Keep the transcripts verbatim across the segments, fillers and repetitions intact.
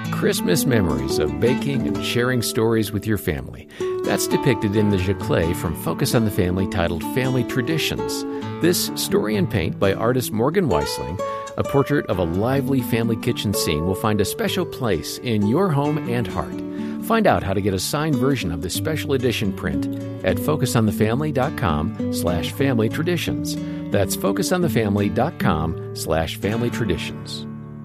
Christmas memories of baking and sharing stories with your family. That's depicted in the Giclée from Focus on the Family titled Family Traditions. This story in paint by artist Morgan Weisling, a portrait of a lively family kitchen scene, will find a special place in your home and heart. Find out how to get a signed version of this special edition print at focusonthefamily.com slash family traditions. That's focusonthefamily.com slash family traditions.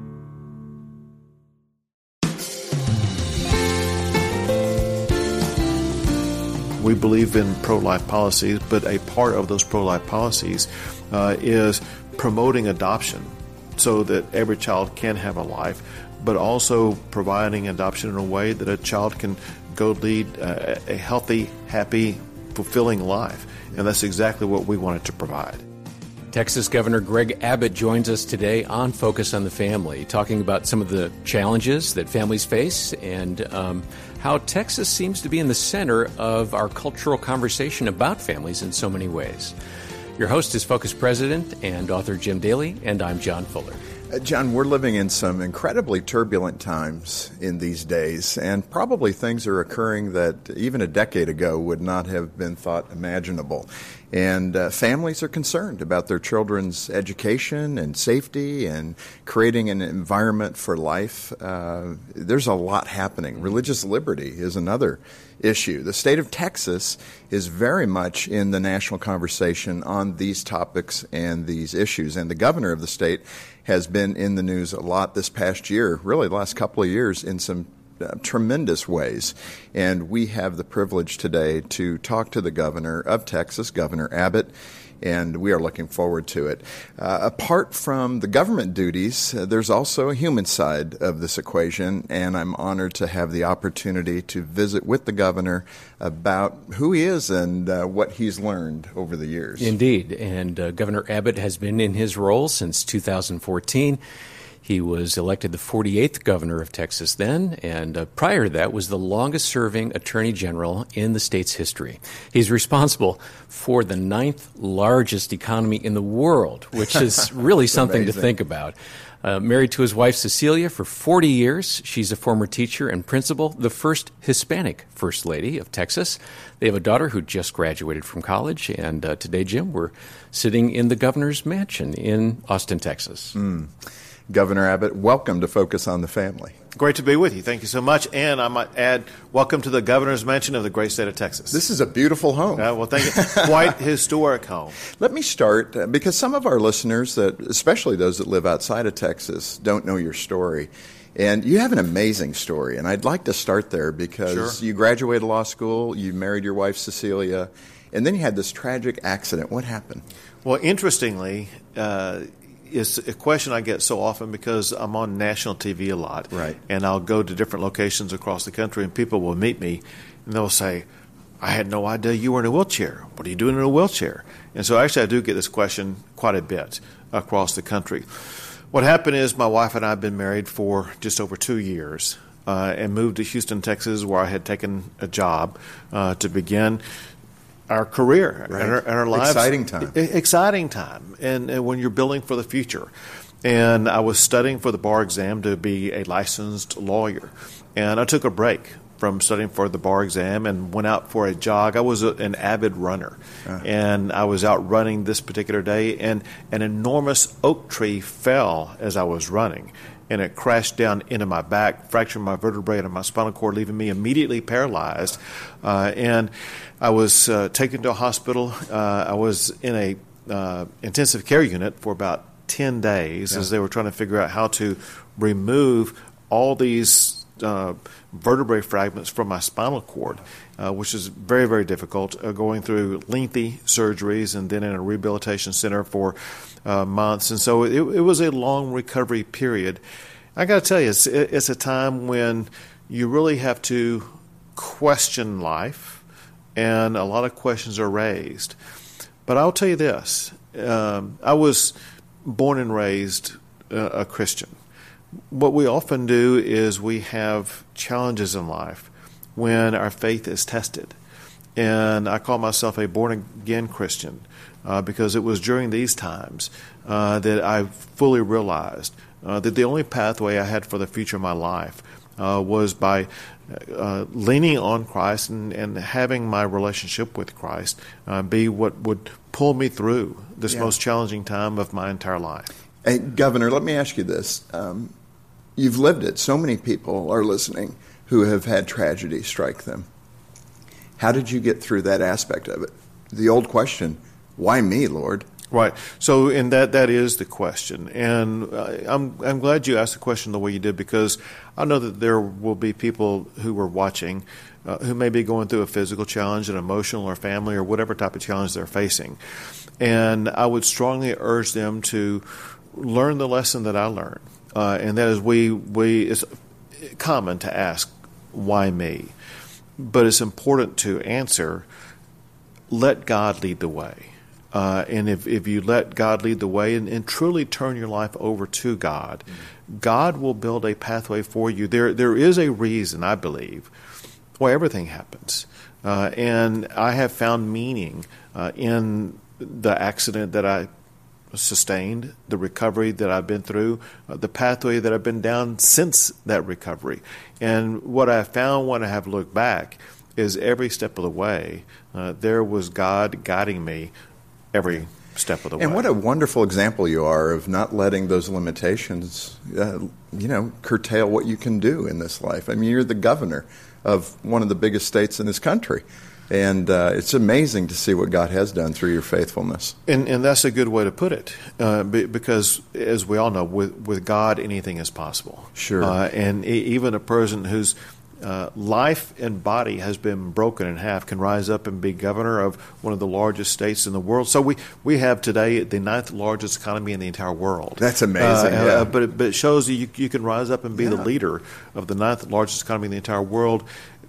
We believe in pro-life policies, but a part of those pro-life policies uh, is promoting adoption so that every child can have a life, but also providing adoption in a way that a child can go lead uh, a healthy, happy, fulfilling life. And that's exactly what we wanted to provide. Texas Governor Greg Abbott joins us today on Focus on the Family, talking about some of the challenges that families face and um, how Texas seems to be in the center of our cultural conversation about families in so many ways. Your host is Focus President and author Jim Daly, and I'm John Fuller. Uh, John, we're living in some incredibly turbulent times in these days, and probably things are occurring that even a decade ago would not have been thought imaginable. And uh, families are concerned about their children's education and safety and creating an environment for life. Uh, there's a lot happening. Religious liberty is another issue. The state of Texas is very much in the national conversation on these topics and these issues. And the governor of the state has been in the news a lot this past year, really the last couple of years, in some Uh, tremendous ways. And we have the privilege today to talk to the governor of Texas, Governor Abbott, and we are looking forward to it. Uh, apart from the government duties, uh, there's also a human side of this equation, and I'm honored to have the opportunity to visit with the governor about who he is and uh, what he's learned over the years. Indeed, and uh, Governor Abbott has been in his role since two thousand fourteen. He was elected the forty-eighth governor of Texas then, and uh, prior to that was the longest-serving attorney general in the state's history. He's responsible for the ninth largest economy in the world, which is really something amazing. to think about. Uh, married to his wife Cecilia for forty years. She's a former teacher and principal, the first Hispanic First Lady of Texas. They have a daughter who just graduated from college, and uh, today, Jim, we're sitting in the governor's mansion in Austin, Texas. Mm. Governor Abbott, welcome to Focus on the Family. Great to be with you. Thank you so much. And I might add, welcome to the governor's mansion of the great state of Texas. This is a beautiful home. Uh, well, thank you. Quite historic home. Let me start, uh, because some of our listeners, that, especially those that live outside of Texas, don't know your story. And you have an amazing story, and I'd like to start there because Sure. you graduated law school, you married your wife Cecilia, and then you had this tragic accident. What happened? Well, interestingly, uh, it's a question I get so often because I'm on national T V a lot. Right. And I'll go to different locations across the country, and people will meet me, and they'll say, I had no idea you were in a wheelchair. What are you doing in a wheelchair? And so actually I do get this question quite a bit across the country. What happened is my wife and I have been married for just over two years uh, and moved to Houston, Texas, where I had taken a job uh, to begin our career Right. and, our, and our lives. Exciting time. E- exciting time. And, and when you're building for the future. And I was studying for the bar exam to be a licensed lawyer. And I took a break from studying for the bar exam and went out for a jog. I was a, an avid runner. Uh. And I was out running this particular day, and an enormous oak tree fell as I was running. And it crashed down into my back, fractured my vertebrae and my spinal cord, leaving me immediately paralyzed. Uh, and I was uh, taken to a hospital. Uh, I was in a uh, intensive care unit for about ten days yeah. as they were trying to figure out how to remove all these uh, vertebrae fragments from my spinal cord, uh, which is very, very difficult, uh, going through lengthy surgeries and then in a rehabilitation center for Uh, months. And so it, it was a long recovery period. I got to tell you, it's, it's a time when you really have to question life, and a lot of questions are raised. But I'll tell you this. Um, I was born and raised uh, a Christian. What we often do is we have challenges in life when our faith is tested. And I call myself a born-again Christian. Uh, because it was during these times uh, that I fully realized uh, that the only pathway I had for the future of my life uh, was by uh, leaning on Christ and, and having my relationship with Christ uh, be what would pull me through this Yeah. most challenging time of my entire life. Hey, Governor, let me ask you this. Um, you've lived it. So many people are listening who have had tragedy strike them. How did you get through that aspect of it? The old question, why me, Lord? Right. So, and that that is the question, and uh, I'm I'm glad you asked the question the way you did, because I know that there will be people who are watching uh, who may be going through a physical challenge, an emotional or family or whatever type of challenge they're facing, and I would strongly urge them to learn the lesson that I learned, uh, and that is we we it's common to ask, why me, but it's important to answer, let God lead the way. Uh, and if, if you let God lead the way and, and truly turn your life over to God, mm-hmm. God will build a pathway for you. There, there is a reason, I believe, why everything happens. Uh, and I have found meaning uh, in the accident that I sustained, the recovery that I've been through, uh, the pathway that I've been down since that recovery. And what I found when I have looked back is every step of the way, uh, there was God guiding me every step of the way. And what a wonderful example you are of not letting those limitations, uh, you know, curtail what you can do in this life. I mean, you're the governor of one of the biggest states in this country. And uh, it's amazing to see what God has done through your faithfulness. And, and that's a good way to put it, uh, because, as we all know, with, with God, anything is possible. Sure. Uh, and e- even a person whose uh, life and body has been broken in half can rise up and be governor of one of the largest states in the world. So we, we have today the ninth largest economy in the entire world. That's amazing. Uh, yeah. uh, but, it, but it shows you you can rise up and be Yeah. the leader of the ninth largest economy in the entire world,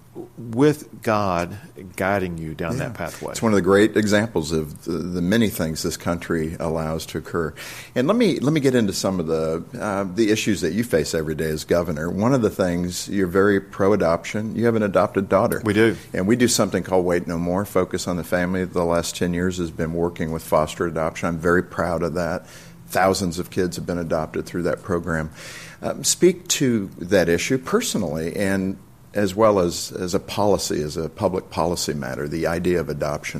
with God guiding you down Yeah. that pathway. It's one of the great examples of the, the many things this country allows to occur. And let me let me get into some of the uh, the issues that you face every day as governor. One of the things, you're very pro-adoption. You have an adopted daughter. We do. And we do something called Wait No More, Focus on the Family. The last ten years has been working with foster adoption. I'm very proud of that. Thousands of kids have been adopted through that program. Um, speak to that issue personally, and as well as, as a policy, as a public policy matter, the idea of adoption.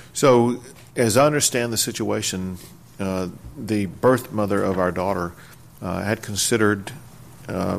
So, as I understand the situation, uh, the birth mother of our daughter uh, had considered uh,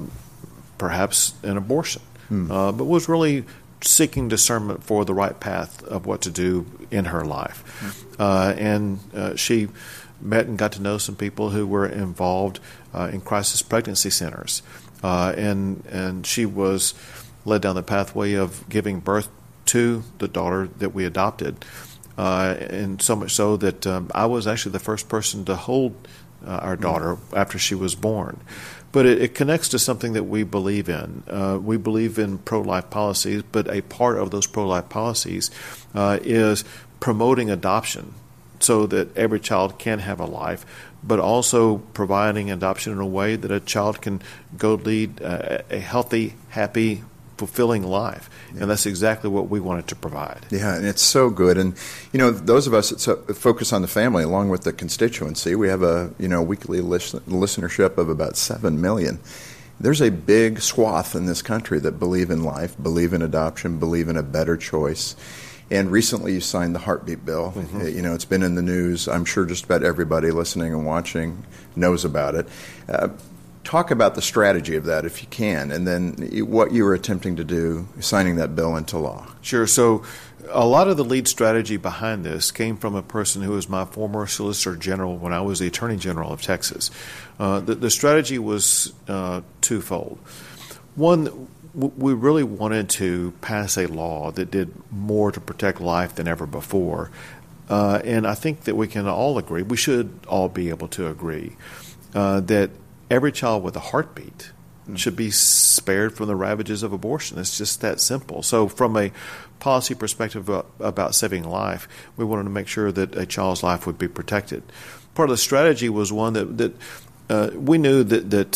perhaps an abortion, hmm. uh, but was really seeking discernment for the right path of what to do in her life. Hmm. Uh, and uh, she met and got to know some people who were involved uh, in crisis pregnancy centers. Uh, and, and she was led down the pathway of giving birth to the daughter that we adopted, uh, and so much so that um, I was actually the first person to hold uh, our daughter after she was born. But it, it connects to something that we believe in. Uh, we believe in pro-life policies, but a part of those pro-life policies uh, is promoting adoption so that every child can have a life, but also providing adoption in a way that a child can go lead uh, a healthy, happy, fulfilling life. Yeah. And that's exactly what we wanted to provide. Yeah, and it's so good. And, you know, those of us that so focus on the family, along with the constituency, we have a, you know, weekly listen, listenership of about seven million. There's a big swath in this country that believe in life, believe in adoption, believe in a better choice. And recently you signed the Heartbeat Bill. Mm-hmm. You know, it's been in the news. I'm sure just about everybody listening and watching knows about it. Uh, Talk about the strategy of that, if you can, and then what you were attempting to do, signing that bill into law. Sure. So a lot of the lead strategy behind this came from a person who was my former Solicitor General when I was the Attorney General of Texas. Uh, the, the strategy was uh, twofold. One, w- we really wanted to pass a law that did more to protect life than ever before. Uh, and I think that we can all agree, we should all be able to agree, uh, that every child with a heartbeat should be spared from the ravages of abortion. It's just that simple. So from a policy perspective about saving life, we wanted to make sure that a child's life would be protected. Part of the strategy was one that, that uh, we knew that, that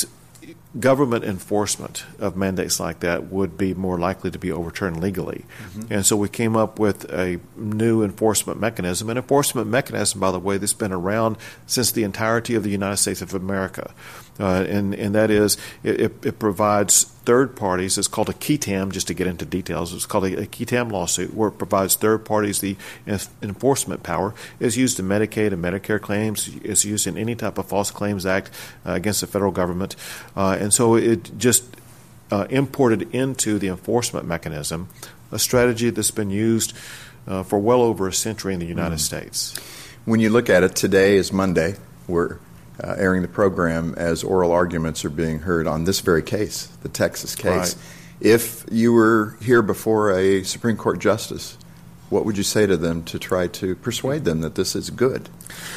government enforcement of mandates like that would be more likely to be overturned legally. Mm-hmm. And so we came up with a new enforcement mechanism, an enforcement mechanism, by the way, that's been around since the entirety of the United States of America. Uh, and, and that is, it, it provides third parties, it's called a K E T A M, just to get into details, it's called a, a K E T A M lawsuit, where it provides third parties the enforcement power. It's used in Medicaid and Medicare claims, it's used in any type of False Claims Act uh, against the federal government. Uh, and so it just uh, imported into the enforcement mechanism a strategy that's been used uh, for well over a century in the United mm. States. When you look at it, today is Monday. We're Uh, airing the program as oral arguments are being heard on this very case, the Texas case. Right. If you were here before a Supreme Court justice, what would you say to them to try to persuade them that this is good?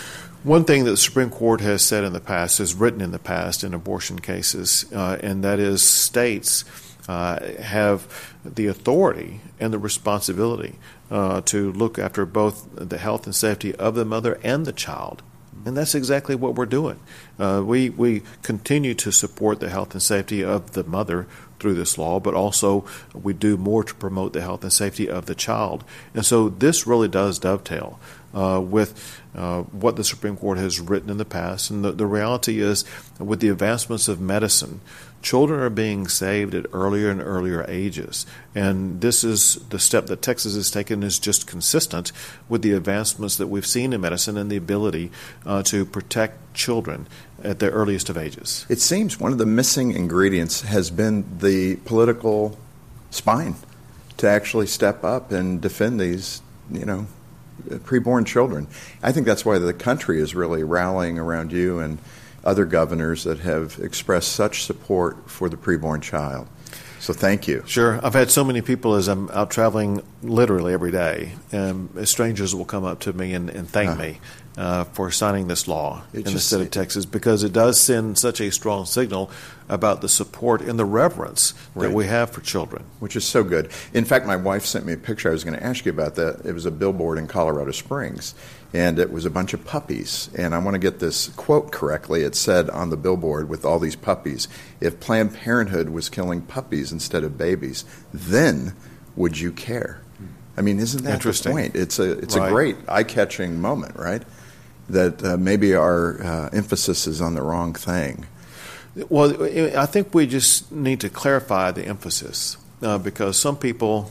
One thing that the Supreme Court has said in the past, has written in the past in abortion cases, uh, and that is states uh, have the authority and the responsibility uh, to look after both the health and safety of the mother and the child. And that's exactly what we're doing. Uh, we we continue to support the health and safety of the mother through this law, but also we do more to promote the health and safety of the child. And so this really does dovetail uh, with uh, what the Supreme Court has written in the past. And the, the reality is, with the advancements of medicine, children are being saved at earlier and earlier ages. And this is the step that Texas has taken is just consistent with the advancements that we've seen in medicine and the ability uh, to protect children at the earliest of ages. It seems one of the missing ingredients has been the political spine to actually step up and defend these, you know, preborn children. I think that's why the country is really rallying around you and other governors that have expressed such support for the preborn child. So thank you. Sure. I've had so many people as I'm out traveling literally every day, and strangers will come up to me and, and thank uh, me uh, for signing this law in just, the state of Texas, because it does send such a strong signal about the support and the reverence right. that we have for children. Which is so good. In fact, my wife sent me a picture. I was going to ask you about that. It was a billboard in Colorado Springs, and it was a bunch of puppies. And I want to get this quote correctly. It said on the billboard with all these puppies, if Planned Parenthood was killing puppies instead of babies, then would you care? I mean, isn't that the point? It's a it's right. a great eye-catching moment, right? That uh, maybe our uh, emphasis is on the wrong thing. Well, I think we just need to clarify the emphasis uh, because some people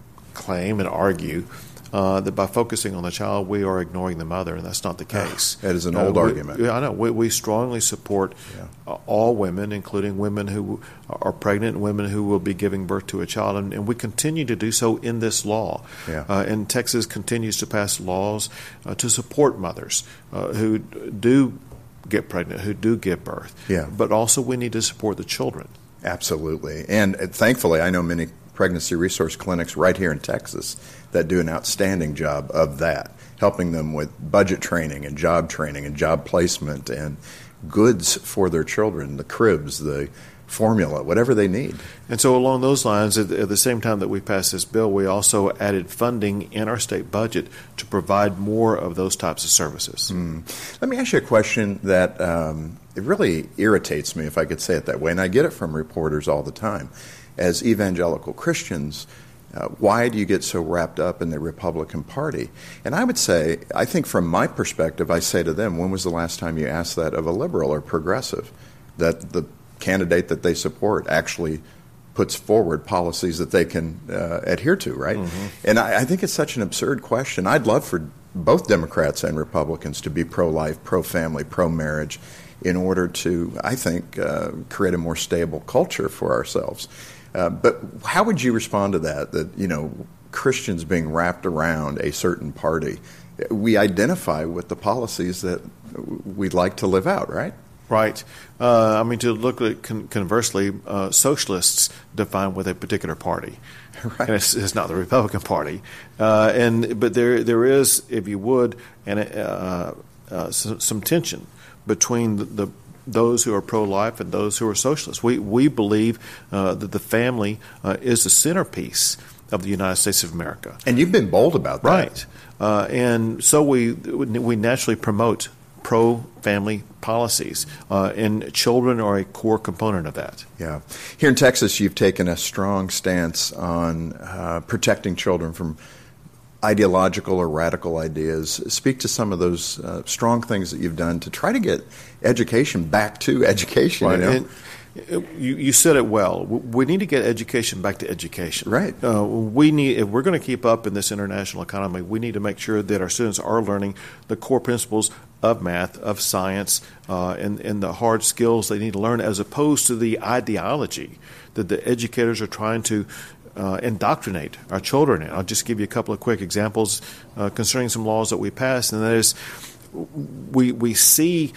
claim and argue uh, that by focusing on the child, we are ignoring the mother, and that's not the case. That is an old uh, we, argument. I know. We, we strongly support yeah. uh, all women, including women who are pregnant and women who will be giving birth to a child, and, and we continue to do so in this law. Yeah. Uh, and Texas continues to pass laws uh, to support mothers uh, who do get pregnant, who do give birth. Yeah. But also we need to support the children. Absolutely. And uh, thankfully, I know many pregnancy resource clinics right here in Texas that do an outstanding job of that, helping them with budget training and job training and job placement and goods for their children, the cribs, the formula, whatever they need. And so along those lines, at the same time that we passed this bill, we also added funding in our state budget to provide more of those types of services. Mm. Let me ask you a question that um, it really irritates me, if I could say it that way, and I get it from reporters all the time. As evangelical Christians, uh, why do you get so wrapped up in the Republican Party? And I would say, I think from my perspective, I say to them, when was the last time you asked that of a liberal or progressive, that the candidate that they support actually puts forward policies that they can uh, adhere to, right? Mm-hmm. And I, I think it's such an absurd question. I'd love for both Democrats and Republicans to be pro-life, pro-family, pro-marriage in order to, I think, uh, create a more stable culture for ourselves. Uh, but how would you respond to that, that, you know, Christians being wrapped around a certain party? We identify with the policies that we'd like to live out, right? Right. Uh, I mean, to look at con- conversely, uh, socialists define with a particular party, right. and it's, it's not the Republican Party. Uh, and but there there is, if you would, and uh, uh, some, some tension between the, the those who are pro-life and those who are socialists. We we believe uh, that the family uh, is the centerpiece of the United States of America. And you've been bold about that, right? Uh, and so we we naturally promote pro-family policies, uh, and children are a core component of that. Yeah. Here in Texas, you've taken a strong stance on uh, protecting children from ideological or radical ideas. Speak to some of those uh, strong things that you've done to try to get education back to education. Right. You know? And you, you said it well. We need to get education back to education. Right. Uh, we need, if we're going to keep up in this international economy, we need to make sure that our students are learning the core principles of math, of science, uh, and, and the hard skills they need to learn, as opposed to the ideology that the educators are trying to Uh, indoctrinate our children in. I'll just give you a couple of quick examples uh, concerning some laws that we passed, and that is we we see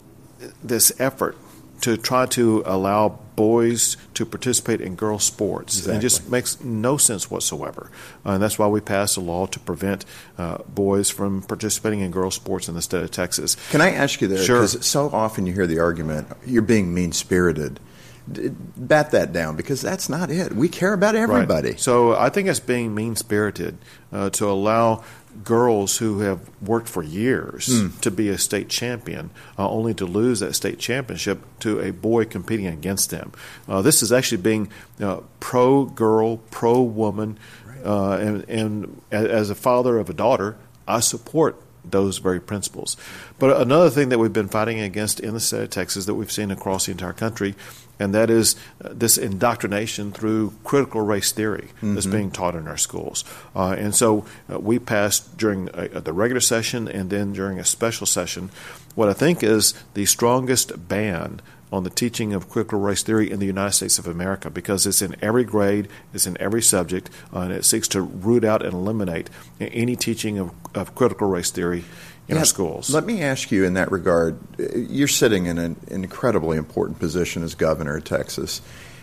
this effort to try to allow boys to participate in girls' sports. Exactly. It just makes no sense whatsoever. Uh, and that's why we passed a law to prevent uh, boys from participating in girls' sports in the state of Texas. Can I ask you there? Sure. Because so often you hear the argument, you're being mean-spirited. Bat that down, because that's not it. We care about everybody. Right. So I think it's being mean-spirited uh, to allow girls who have worked for years mm. to be a state champion, uh, only to lose that state championship to a boy competing against them. Uh, this is actually being uh, pro-girl, pro-woman, right. uh, and, and as a father of a daughter, I support those very principles. But another thing that we've been fighting against in the state of Texas that we've seen across the entire country, and that is uh, this indoctrination through critical race theory mm-hmm. that's being taught in our schools. Uh, and so uh, we passed during uh, the regular session and then during a special session what I think is the strongest ban on the teaching of critical race theory in the United States of America, because it's in every grade, it's in every subject, uh, and it seeks to root out and eliminate any teaching of, of critical race theory in yeah, our schools. Let me ask you in that regard, you're sitting in an incredibly important position as governor of Texas.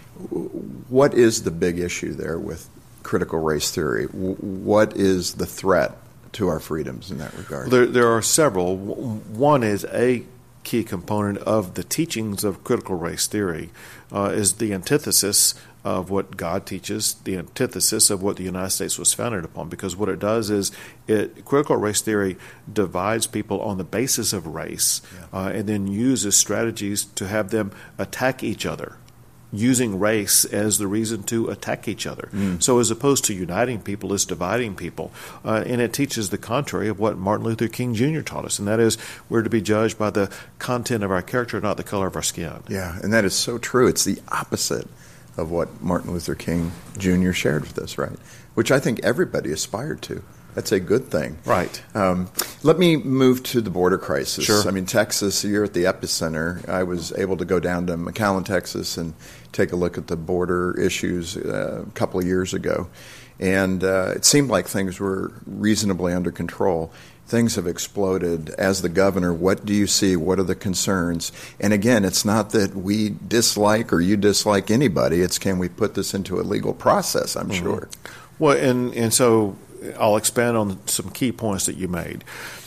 What is the big issue there with critical race theory? What is the threat to our freedoms in that regard? There, there are several. One is a key component of the teachings of critical race theory uh, is the antithesis of what God teaches, the antithesis of what the United States was founded upon. Because what it does is, it, critical race theory divides people on the basis of race, yeah. uh, and then uses strategies to have them attack each other, using race as the reason to attack each other. Mm. So as opposed to uniting people, it's dividing people. Uh, and it teaches the contrary of what Martin Luther King Junior taught us, and that is we're to be judged by the content of our character, not the color of our skin. Yeah, and that is so true. It's the opposite of what Martin Luther King Junior shared with us, right? Which I think everybody aspired to. That's a good thing. Right. Um, let me move to the border crisis. Sure. I mean, Texas, you're at the epicenter. I was able to go down to McAllen, Texas, and take a look at the border issues uh, a couple of years ago. And uh, it seemed like things were reasonably under control. Things have exploded. As the governor, what do you see? What are the concerns? And again, it's not that we dislike or you dislike anybody. It's can we put this into a legal process, I'm mm-hmm. sure. Well, and, and so I'll expand on some key points that you made.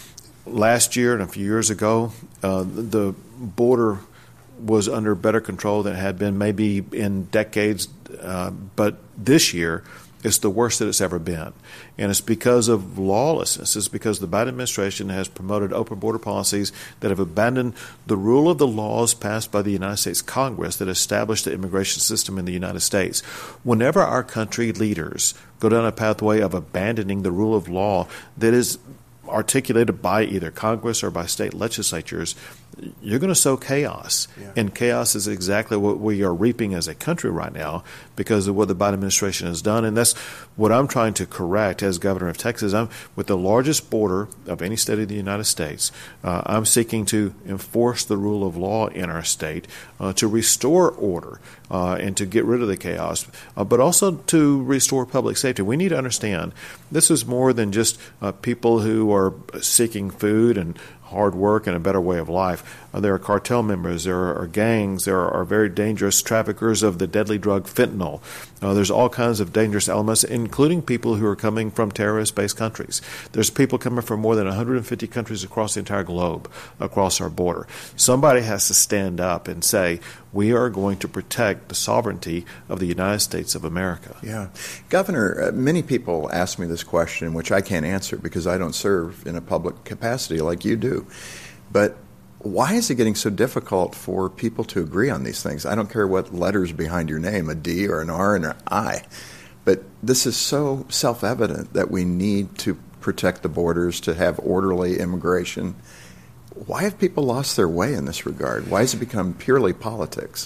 Last year and a few years ago, uh, the border was under better control than it had been maybe in decades, uh, but this year it's the worst that it's ever been. And it's because of lawlessness. It's because the Biden administration has promoted open border policies that have abandoned the rule of the laws passed by the United States Congress that established the immigration system in the United States. Whenever our country leaders go down a pathway of abandoning the rule of law that is articulated by either Congress or by state legislatures, you're going to sow chaos. Yeah. And chaos is exactly what we are reaping as a country right now because of what the Biden administration has done. And that's what I'm trying to correct as governor of Texas. I'm with the largest border of any state of the United States. Uh, I'm seeking to enforce the rule of law in our state, uh, to restore order uh, and to get rid of the chaos, uh, but also to restore public safety. We need to understand this is more than just uh, people who are seeking food and hard work and a better way of life. Uh, there are cartel members, there are, are gangs, there are, are very dangerous traffickers of the deadly drug fentanyl. Uh, there's all kinds of dangerous elements, including people who are coming from terrorist-based countries. There's people coming from more than one hundred fifty countries across the entire globe, across our border. Somebody has to stand up and say, we are going to protect the sovereignty of the United States of America. Yeah. Governor, uh, many people ask me this question, which I can't answer because I don't serve in a public capacity like you do. But why is it getting so difficult for people to agree on these things? I don't care what letters behind your name, a D or an R and an I, but this is so self-evident that we need to protect the borders, to have orderly immigration. Why have people lost their way in this regard? Why has it become purely politics?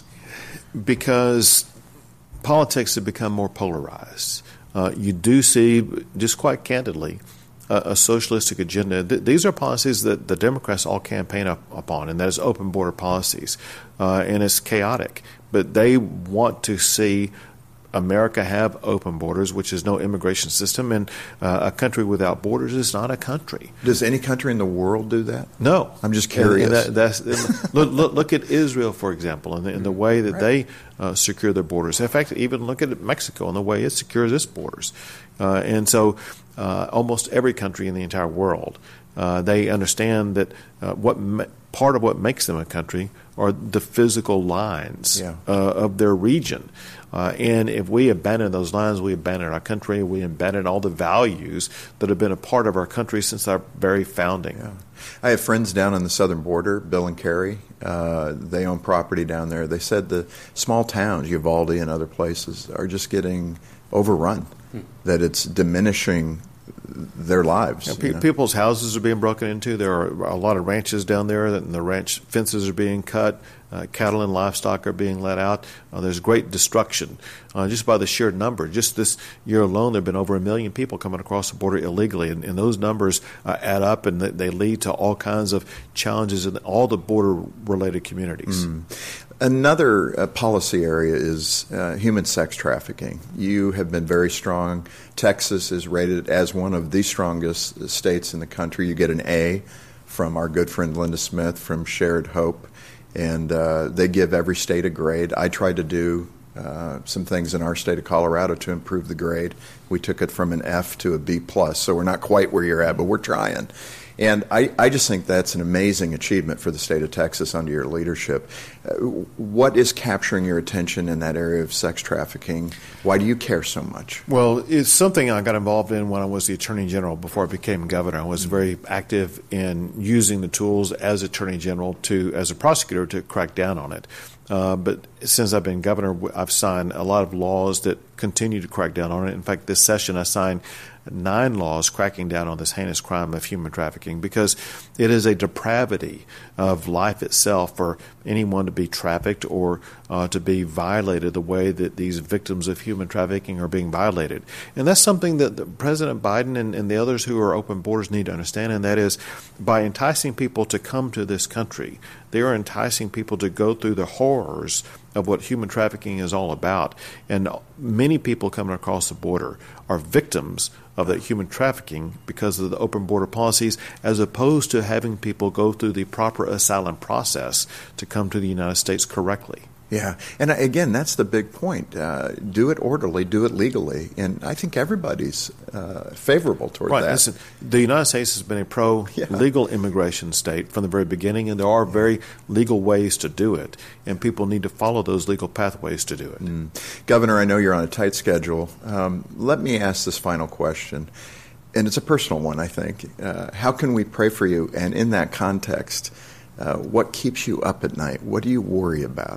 Because politics have become more polarized. Uh, you do see, just quite candidly, a, a socialistic agenda. Th- these are policies that the Democrats all campaign up, upon, and that is open border policies. Uh, and it's chaotic. But they want to see America have open borders, which is no immigration system, and uh, a country without borders is not a country. Does any country in the world do that? No. I'm just curious. And, and that, that's, look, look, look at Israel, for example, and the, and the way that right. they uh, secure their borders. In fact, even look at Mexico and the way it secures its borders. Uh, and so uh, almost every country in the entire world, uh, they understand that uh, what ma- part of what makes them a country are the physical lines yeah. uh, of their region. Uh, and if we abandon those lines, we abandon our country, we abandon all the values that have been a part of our country since our very founding. Yeah. I have friends down on the southern border, Bill and Carrie. Uh, they own property down there. They said the small towns, Uvalde and other places, are just getting overrun, hmm. that it's diminishing their lives. Yeah, pe- you know? People's houses are being broken into. There are a lot of ranches down there, and the ranch fences are being cut. Uh, cattle and livestock are being let out. Uh, there's great destruction uh, just by the sheer number. Just this year alone, there have been over a million people coming across the border illegally, and, and those numbers uh, add up, and they lead to all kinds of challenges in all the border-related communities. Mm. Another uh, policy area is uh, human sex trafficking. You have been very strong. Texas is rated as one of the strongest states in the country. You get an A from our good friend Linda Smith from Shared Hope. And uh, they give every state a grade. I tried to do uh, some things in our state of Colorado to improve the grade. We took it from an F to a B plus, so we're not quite where you're at, but we're trying. And I, I just think that's an amazing achievement for the state of Texas under your leadership. Uh, what is capturing your attention in that area of sex trafficking? Why do you care so much? Well, it's something I got involved in when I was the Attorney General before I became governor. I was very active in using the tools as Attorney General to, as a prosecutor, to crack down on it. Uh, but since I've been governor, I've signed a lot of laws that continue to crack down on it. In fact, this session I signed nine laws cracking down on this heinous crime of human trafficking, because it is a depravity of life itself for anyone to be trafficked or uh, to be violated the way that these victims of human trafficking are being violated. And that's something that President Biden and, and the others who are open borders need to understand, and that is by enticing people to come to this country, they are enticing people to go through the horrors of what human trafficking is all about. And many people coming across the border are victims of that human trafficking because of the open border policies, as opposed to having people go through the proper asylum process to come to the United States correctly. Yeah, and again, that's the big point. Uh, do it orderly, do it legally, and I think everybody's uh, favorable toward right. that. Listen, the United States has been a pro-legal yeah. immigration state from the very beginning, and there are very legal ways to do it, and people need to follow those legal pathways to do it. Mm. Governor, I know you're on a tight schedule. Um, let me ask this final question, and it's a personal one, I think. Uh, how can we pray for you? And in that context, uh, what keeps you up at night? What do you worry about?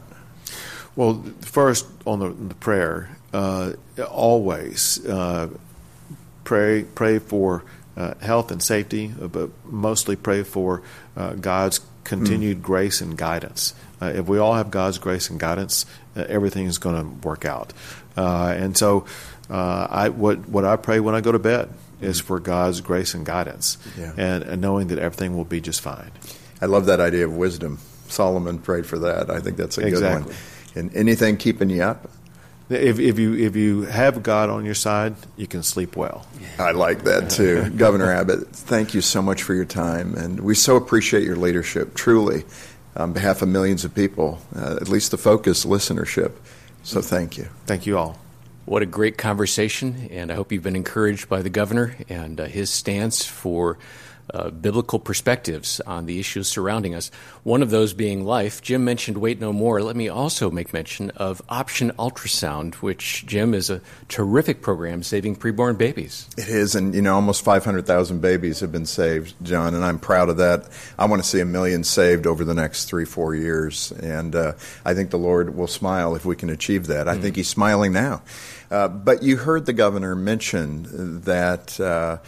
Well, first on the, the prayer, uh, always uh, pray pray for uh, health and safety, but mostly pray for uh, God's continued mm. grace and guidance. Uh, if we all have God's grace and guidance, uh, everything is going to work out. Uh, and so, uh, I what what I pray when I go to bed is for God's grace and guidance, yeah. and, and knowing that everything will be just fine. I love that idea of wisdom. Solomon prayed for that. I think that's a exactly. good one. And anything keeping you up? If, if you if you have God on your side, you can sleep well. I like that too. Governor Abbott, thank you so much for your time, and we so appreciate your leadership, truly, on behalf of millions of people, uh, at least the focus listenership. So thank you. Thank you all. What a great conversation, and I hope you've been encouraged by the governor and uh, his stance for uh, biblical perspectives on the issues surrounding us, one of those being life. Jim mentioned Wait No More. Let me also make mention of Option Ultrasound, which, Jim, is a terrific program saving preborn babies. It is, and you know, almost five hundred thousand babies have been saved, John, and I'm proud of that. I want to see a million saved over the next three, four years, and uh, I think the Lord will smile if we can achieve that. I mm-hmm. think He's smiling now. Uh, but you heard the governor mention that uh,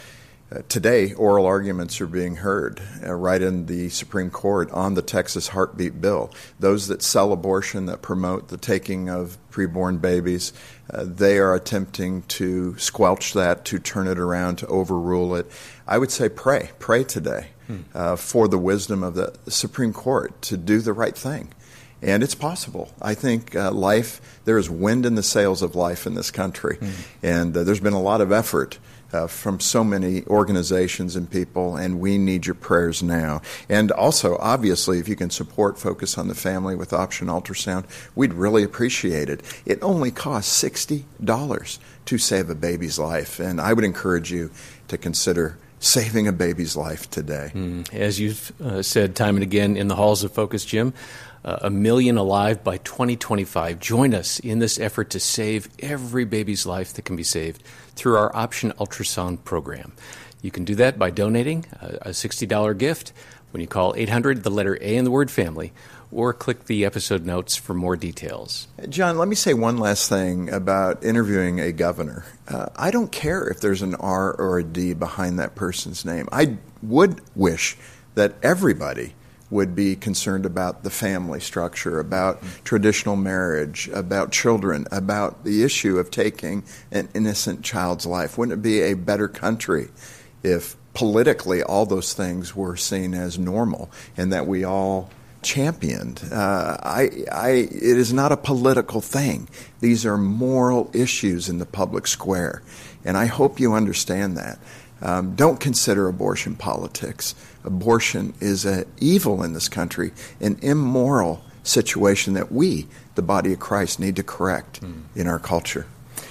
today oral arguments are being heard uh, right in the Supreme Court on the Texas heartbeat bill. Those that sell abortion, that promote the taking of preborn babies, uh, they are attempting to squelch that, to turn it around, to overrule it. I would say pray, pray today hmm. uh, for the wisdom of the Supreme Court to do the right thing. And it's possible. I think uh, life, there is wind in the sails of life in this country. Mm. And uh, there's been a lot of effort uh, from so many organizations and people, and we need your prayers now. And also, obviously, if you can support Focus on the Family with Option Ultrasound, we'd really appreciate it. It only costs sixty dollars to save a baby's life, and I would encourage you to consider saving a baby's life today. Mm. As you've uh, said time and again in the halls of Focus, Jim, Uh, a million alive by twenty twenty-five. Join us in this effort to save every baby's life that can be saved through our Option Ultrasound program. You can do that by donating a, a sixty dollars gift when you call eight hundred, the letter A in the word family, or click the episode notes for more details. John, let me say one last thing about interviewing a governor. Uh, I don't care if there's an R or a D behind that person's name. I would wish that everybody would be concerned about the family structure, about mm-hmm. traditional marriage, about children, about the issue of taking an innocent child's life. Wouldn't it be a better country if politically all those things were seen as normal and that we all championed? Uh, I, I, it is not a political thing. These are moral issues in the public square, and I hope you understand that. Um, don't consider abortion politics. Abortion is an evil in this country, an immoral situation that we, the body of Christ, need to correct mm. in our culture.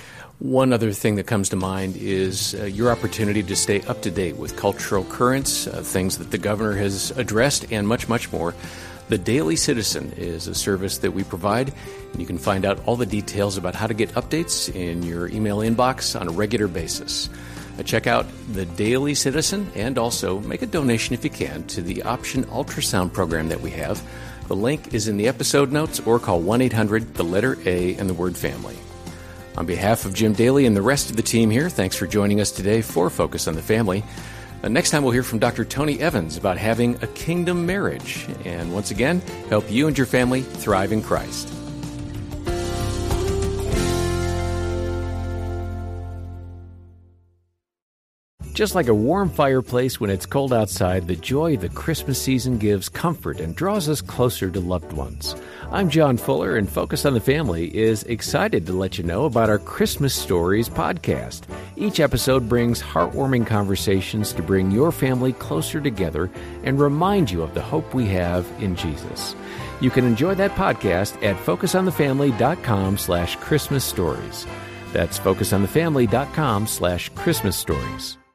One other thing that comes to mind is uh, your opportunity to stay up to date with cultural currents, uh, things that the governor has addressed, and much, much more. The Daily Citizen is a service that we provide, and you can find out all the details about how to get updates in your email inbox on a regular basis. Check out the Daily Citizen and also make a donation if you can to the Option Ultrasound program that we have. The link is in the episode notes, or call one eight hundred, the letter A and the word family. On behalf of Jim Daly and the rest of the team here, thanks for joining us today for Focus on the Family. Uh, next time we'll hear from Doctor Tony Evans about having a kingdom marriage, and once again, help you and your family thrive in Christ. Just like a warm fireplace when it's cold outside, the joy of the Christmas season gives comfort and draws us closer to loved ones. I'm John Fuller, and Focus on the Family is excited to let you know about our Christmas Stories podcast. Each episode brings heartwarming conversations to bring your family closer together and remind you of the hope we have in Jesus. You can enjoy that podcast at focusonthefamily.com slash Christmas stories. That's focusonthefamily.com slash Christmas stories.